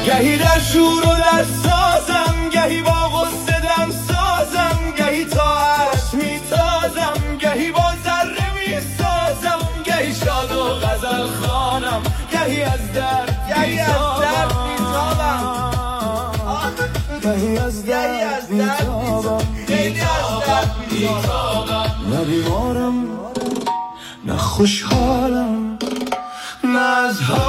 گهی در شور و در سازم، گهی با غصه دم سازم، گهی طاعت میتازم، گهی با ذره میسازم، گهی شاد و غزل خوانم، گهی از درد میتابم، گهی از درد میتابم. نه بیمارم نه خوشحالم، نه از